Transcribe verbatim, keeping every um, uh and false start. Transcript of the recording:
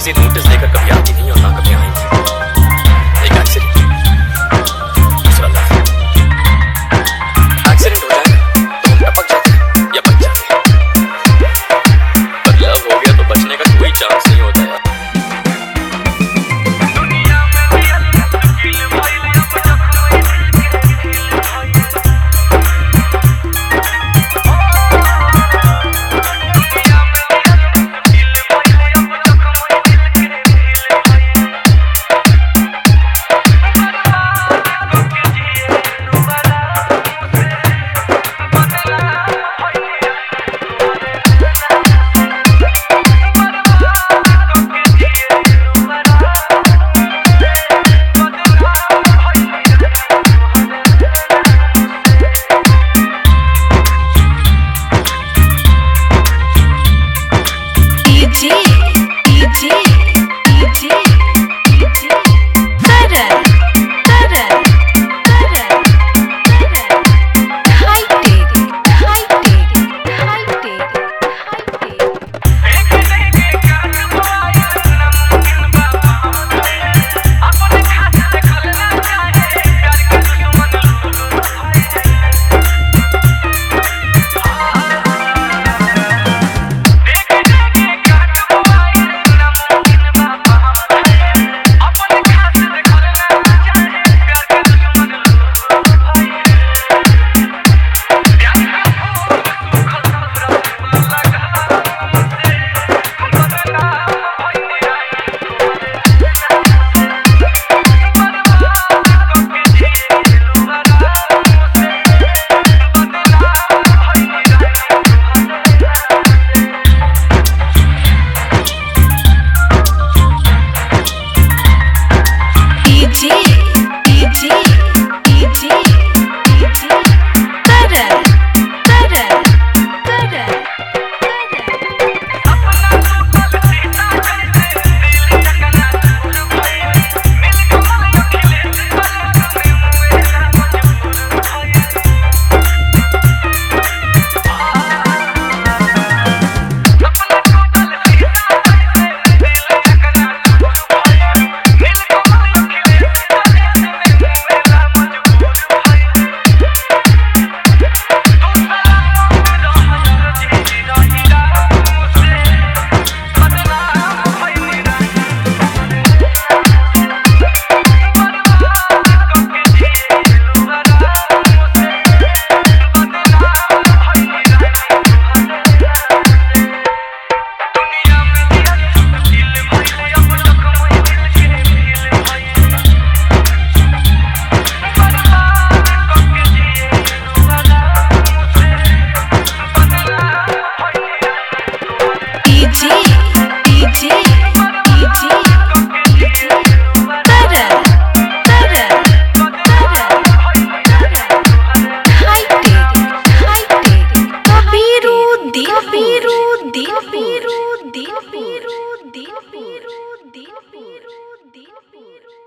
ऐसी नोटिस देकर कभी आती नहीं और ना कभी आएंगी। एक एक्सीडेंट, दूसरा लव। एक्सीडेंट हो जाए तो हम टपक जाते या बच जाते, पर लव हो गया तो बचने का कोई चांस नहीं होता यार। Kabiru, Kabiru, Kabiru, Kabiru, Kabiru, Kabiru, Kabiru, Kabiru.